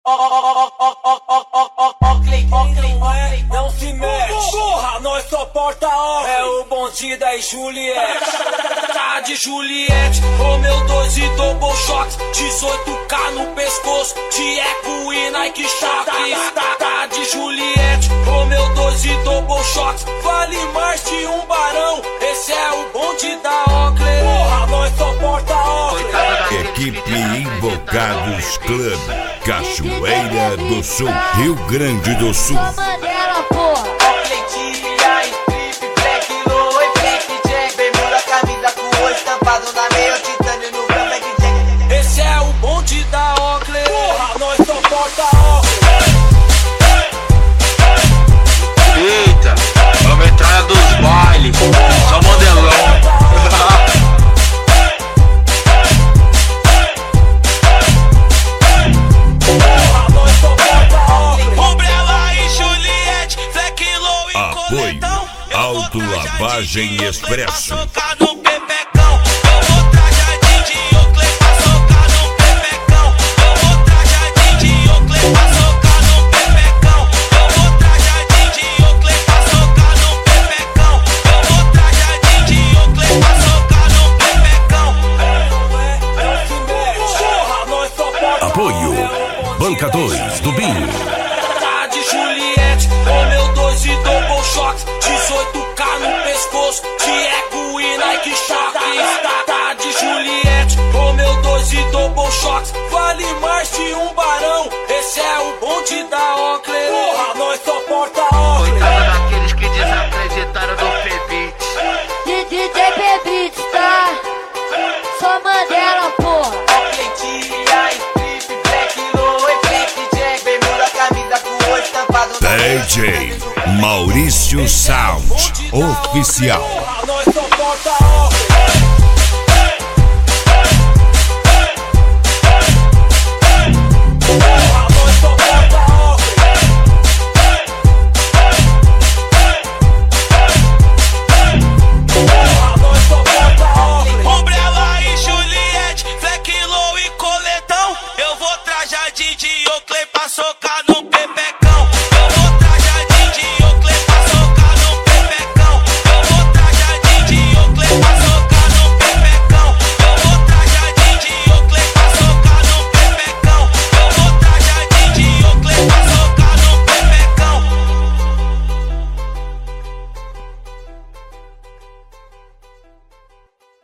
Não se mexe, porra, nós só porta ordem. É o bonde da Juliette. Tá de Juliette, Romeu 2 e Double Shots, 18K no pescoço, de Eco e Nike Shark. Tá de Juliette, Romeu 2 e Double Shots, vale mais de um barão. Esse é o bonde da Oakley. Porra, nós só porta ordem. Equipe Invocados Club, Cachoeira do Sul, Rio Grande do Sul. Mandela, porra. Oakley, Tia e Trip, Black Low e Black Jack. Bermuda, camisa com o estampado na meia, titânio no Black Jack. Esse é o bonde da Oakley. Porra, nós só porta Oakley. Eita, a metralha dos bailes, só modelão. Apoio Auto Lavagem Expresso. Apoio Banca 2 do Binho. Tá de Juliette, Romeu 2 e Double Shots, 18K no pescoço, de Eco e Nike Shark. Tá de Juliette, Romeu 2 e Double Shots, vale mais de um barão. Esse é o bonde da Oakley. Porra, nós só porta Oakley. Coitado daqueles que desacreditaram do P-Beats. DJ P-Beats, tá? Só Mandela, porra. Oakley, Tia e Trip, Black Low e Black Jack. Bermuda, camisa com o estampado na meia, DJ Maurício Sound Oficial. Porra, nós só porta Oakley.